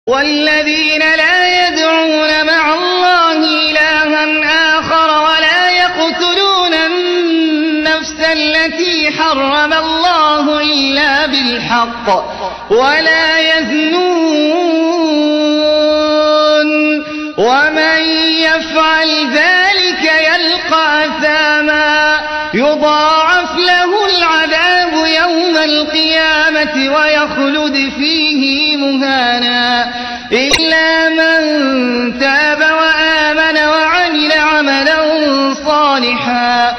والذين لا يدعون مع الله إلها آخر ولا يقتلون النفس التي حرم الله إلا بالحق ولا يزنون ومن يفعل ذلك يلقى أثاما يضاعف له العذاب يوم القيامة ويخلد فيه مهانا إلا من تاب وآمن وعمل عملا صالحا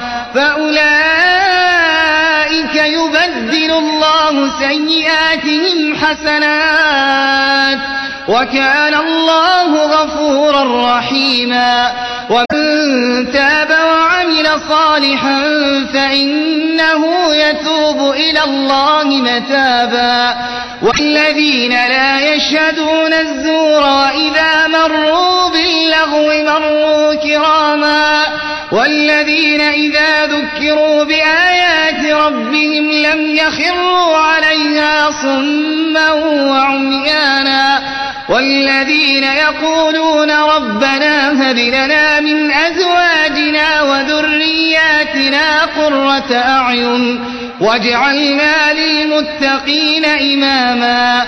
فأولئك يبدل الله سيئاتهم حسنات وكان الله غفورا رحيما ومن تاب وعمل صالحا فإنه يتوب إلى الله متابا والذين لا يشهدون الزور وإذا مروا باللغو مروا كراما والذين إذا ذكروا بآيات ربهم لم يخروا عليها صما وعميانا والذين يقولون ربنا هب لنا من أزواجنا وذرياتنا قرة أعين واجعلنا للمتقين إماما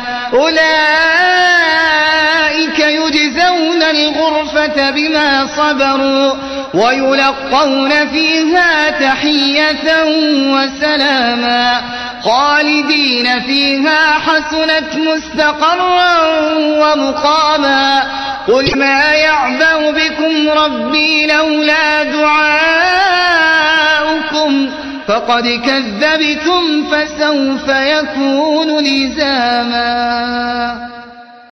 أولئك يجزون الغرفة بما صبروا ويلقون فيها تحية وسلاما خالدين فيها حسنت مستقرا ومقاما قل ما يعبأ بكم ربي لولا دعاؤكم فقد كذبتم فسوف يكون لزاما.